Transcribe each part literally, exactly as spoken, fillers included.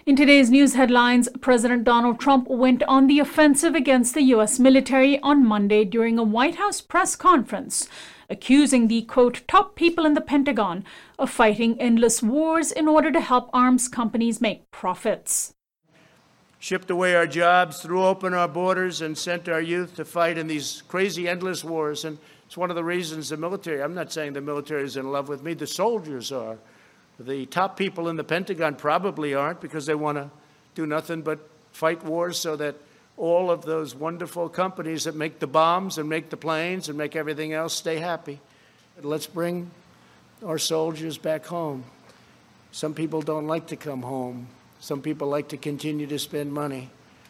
In today's news headlines, President Donald Trump went on the offensive against the U S military on Monday during a White House press conference, accusing the, quote, top people in the Pentagon of fighting endless wars in order to help arms companies make profits. Shipped away our jobs, threw open our borders, and sent our youth to fight in these crazy, endless wars. And it's one of the reasons the military, I'm not saying the military is in love with me, the soldiers are. The top people in the Pentagon probably aren't, because they want to do nothing but fight wars so that all of those wonderful companies that make the bombs and make the planes and make everything else stay happy. Let's bring our soldiers back home. Some people don't like to come home. Some people like to continue to spend money.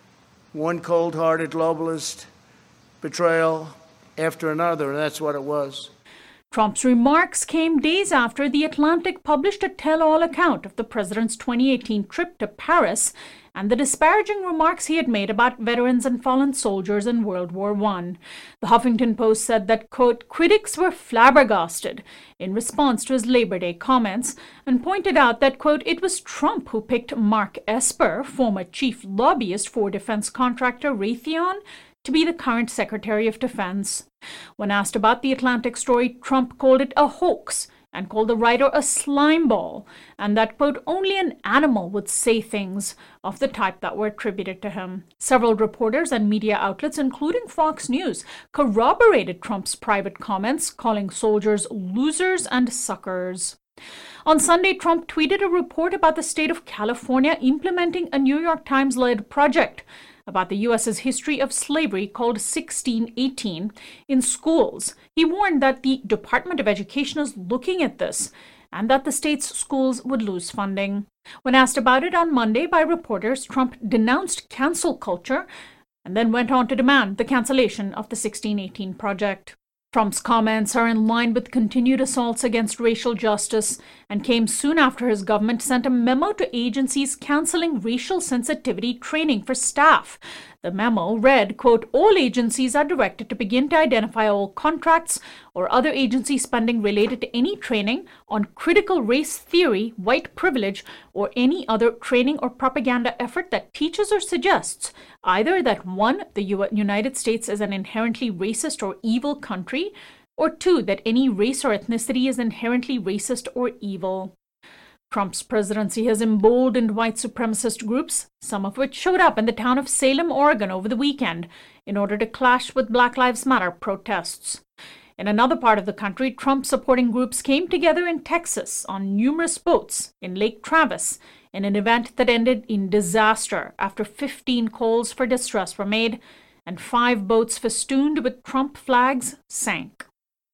One cold-hearted globalist betrayal after another, and that's what it was. Trump's remarks came days after The Atlantic published a tell-all account of the president's twenty eighteen trip to Paris and the disparaging remarks he had made about veterans and fallen soldiers in World War One. The Huffington Post said that, quote, critics were flabbergasted in response to his Labor Day comments and pointed out that, quote, it was Trump who picked Mark Esper, former chief lobbyist for defense contractor Raytheon, to be the current Secretary of Defense. When asked about the Atlantic story, Trump called it a hoax and called the writer a slimeball, and that, quote, only an animal would say things of the type that were attributed to him. Several reporters and media outlets, including Fox News, corroborated Trump's private comments, calling soldiers losers and suckers. On Sunday, Trump tweeted a report about the state of California implementing a New York Times-led project about the U S's history of slavery called sixteen eighteen in schools. He warned that the Department of Education is looking at this and that the state's schools would lose funding. When asked about it on Monday by reporters, Trump denounced cancel culture and then went on to demand the cancellation of the sixteen eighteen project. Trump's comments are in line with continued assaults against racial justice and came soon after his government sent a memo to agencies canceling racial sensitivity training for staff. The memo read, quote, all agencies are directed to begin to identify all contracts or other agency spending related to any training on critical race theory, white privilege, or any other training or propaganda effort that teaches or suggests either that, one, the U- United States is an inherently racist or evil country, or two, that any race or ethnicity is inherently racist or evil. Trump's presidency has emboldened white supremacist groups, some of which showed up in the town of Salem, Oregon over the weekend in order to clash with Black Lives Matter protests. In another part of the country, Trump-supporting groups came together in Texas on numerous boats in Lake Travis in an event that ended in disaster after fifteen calls for distress were made and five boats festooned with Trump flags sank.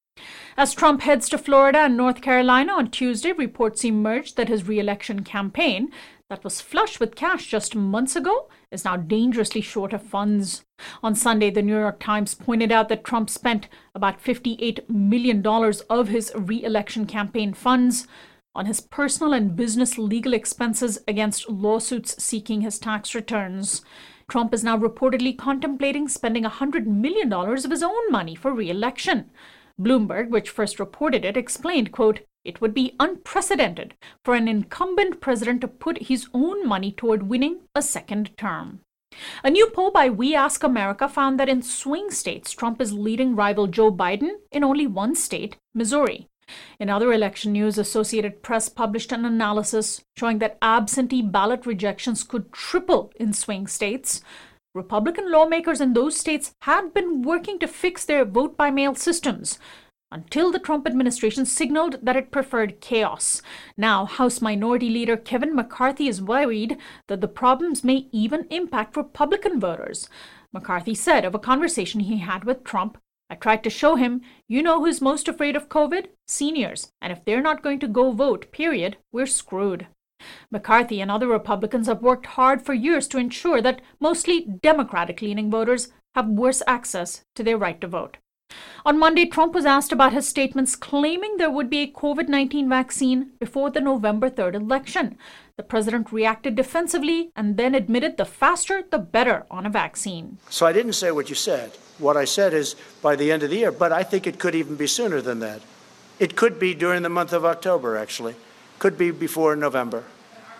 As Trump heads to Florida and North Carolina on Tuesday, reports emerged that his re-election campaign, that was flush with cash just months ago, is now dangerously short of funds. On Sunday, the New York Times pointed out that Trump spent about fifty-eight million dollars of his re-election campaign funds on his personal and business legal expenses against lawsuits seeking his tax returns. Trump is now reportedly contemplating spending one hundred million dollars of his own money for re-election. Bloomberg, which first reported it, explained, quote, it would be unprecedented for an incumbent president to put his own money toward winning a second term. A new poll by We Ask America found that in swing states, Trump is leading rival Joe Biden in only one state, Missouri. In other election news, Associated Press published an analysis showing that absentee ballot rejections could triple in swing states. Republican lawmakers in those states had been working to fix their vote-by-mail systems until the Trump administration signaled that it preferred chaos. Now, House Minority Leader Kevin McCarthy is worried that the problems may even impact Republican voters. McCarthy said of a conversation he had with Trump, I tried to show him, you know who's most afraid of COVID? Seniors. And if they're not going to go vote, period, we're screwed. McCarthy and other Republicans have worked hard for years to ensure that mostly Democratic-leaning voters have worse access to their right to vote. On Monday, Trump was asked about his statements claiming there would be a COVID nineteen vaccine before the November third election. The president reacted defensively and then admitted the faster, the better on a vaccine. So I didn't say what you said. What I said is by the end of the year, but I think it could even be sooner than that. It could be during the month of October, actually. Could be before November.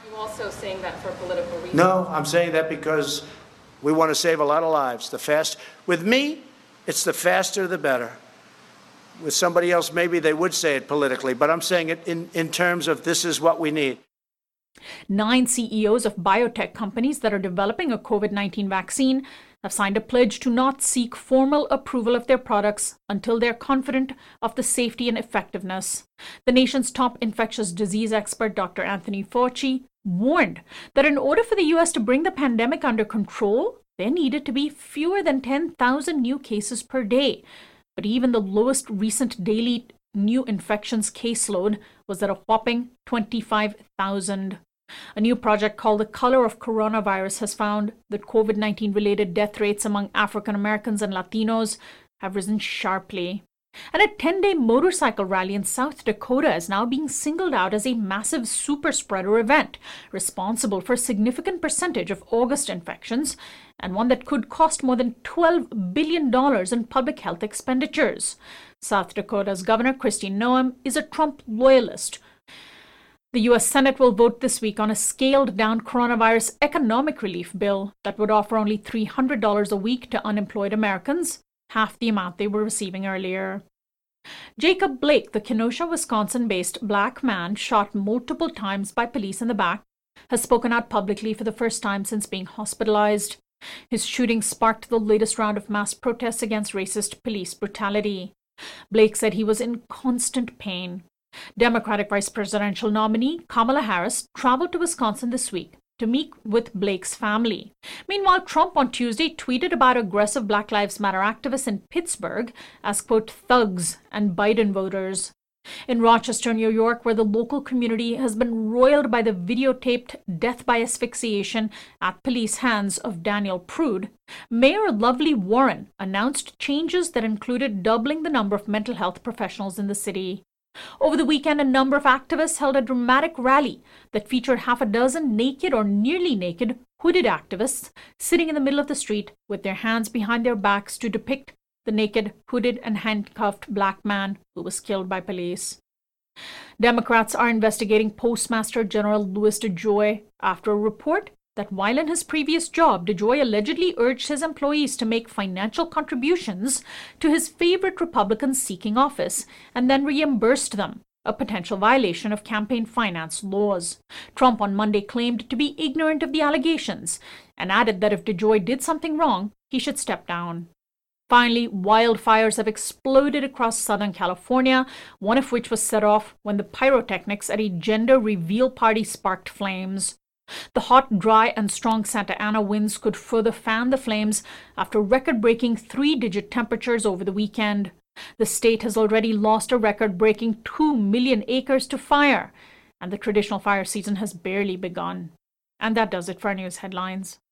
Are you also saying that for political reasons? No, I'm saying that because we want to save a lot of lives. The fast, with me, it's the faster the better. With somebody else, maybe they would say it politically, but I'm saying it in, in terms of this is what we need. Nine C E Os of biotech companies that are developing a COVID nineteen vaccine have signed a pledge to not seek formal approval of their products until they're confident of the safety and effectiveness. The nation's top infectious disease expert, Doctor Anthony Fauci, warned that in order for the U S to bring the pandemic under control, there needed to be fewer than ten thousand new cases per day. But even the lowest recent daily new infections caseload was at a whopping twenty-five thousand. A new project called The Color of Coronavirus has found that COVID nineteen related death rates among African Americans and Latinos have risen sharply. And a ten-day motorcycle rally in South Dakota is now being singled out as a massive super spreader event, responsible for a significant percentage of August infections, and one that could cost more than twelve billion dollars in public health expenditures. South Dakota's Governor Kristi Noem is a Trump loyalist. The U S Senate will vote this week on a scaled-down coronavirus economic relief bill that would offer only three hundred dollars a week to unemployed Americans, half the amount they were receiving earlier. Jacob Blake, the Kenosha, Wisconsin-based black man shot multiple times by police in the back, has spoken out publicly for the first time since being hospitalized. His shooting sparked the latest round of mass protests against racist police brutality. Blake said he was in constant pain. Democratic vice presidential nominee Kamala Harris traveled to Wisconsin this week to meet with Blake's family. Meanwhile, Trump on Tuesday tweeted about aggressive Black Lives Matter activists in Pittsburgh as, quote, thugs and Biden voters. In Rochester, New York, where the local community has been roiled by the videotaped death by asphyxiation at police hands of Daniel Prude, Mayor Lovely Warren announced changes that included doubling the number of mental health professionals in the city. Over the weekend, a number of activists held a dramatic rally that featured half a dozen naked or nearly naked hooded activists sitting in the middle of the street with their hands behind their backs to depict the naked, hooded, and handcuffed black man who was killed by police. Democrats are investigating Postmaster General Louis DeJoy after a report that while in his previous job, DeJoy allegedly urged his employees to make financial contributions to his favorite Republicans seeking office and then reimbursed them, a potential violation of campaign finance laws. Trump on Monday claimed to be ignorant of the allegations and added that if DeJoy did something wrong, he should step down. Finally, wildfires have exploded across Southern California, one of which was set off when the pyrotechnics at a gender reveal party sparked flames. The hot, dry, and strong Santa Ana winds could further fan the flames after record-breaking three-digit temperatures over the weekend. The state has already lost a record-breaking two million acres to fire, and the traditional fire season has barely begun. And that does it for our news headlines.